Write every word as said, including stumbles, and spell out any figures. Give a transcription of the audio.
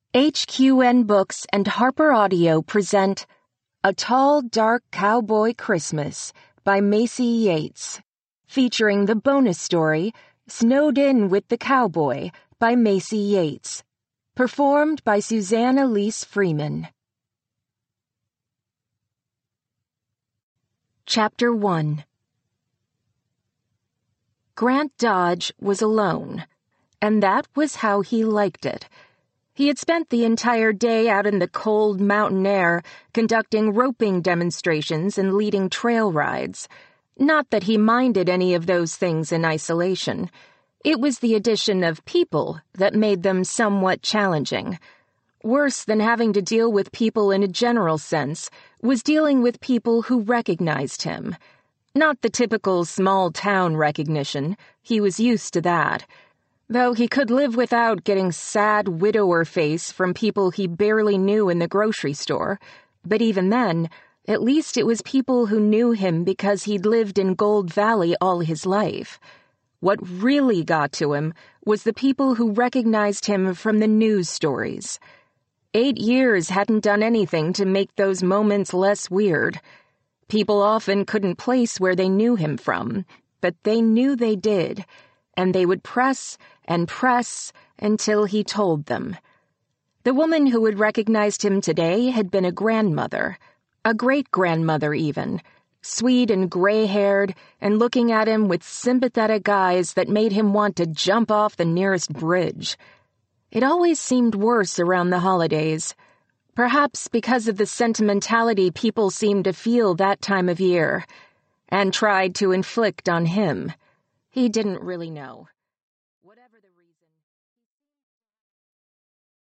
H Q N Books and Harper Audio present A Tall, Dark Cowboy Christmas by Macy Yates, featuring the bonus story, Snowed In with the Cowboy by Macy Yates, performed by Suzanne Elise Freeman. Chapter one. Grant Dodge was alone, and that was how he liked it. He had spent the entire day out in the cold mountain air, conducting roping demonstrations and leading trail rides. Not that he minded any of those things in isolation. It was the addition of people that made them somewhat challenging. Worse than having to deal with people in a general sense was dealing with people who recognized him. Not the typical small-town recognition. He was used to that. Though he could live without getting sad widower face from people he barely knew in the grocery store. But even then, at least it was people who knew him because he'd lived in Gold Valley all his life. What really got to him was the people who recognized him from the news stories. Eight years hadn't done anything to make those moments less weird. People often couldn't place where they knew him from, but they knew they did, and they would press and press until he told them. The woman who had recognized him today had been a grandmother, a great-grandmother even, sweet and gray-haired and looking at him with sympathetic eyes that made him want to jump off the nearest bridge. It always seemed worse around the holidays, perhaps because of the sentimentality people seemed to feel that time of year, and tried to inflict on him. He didn't really know.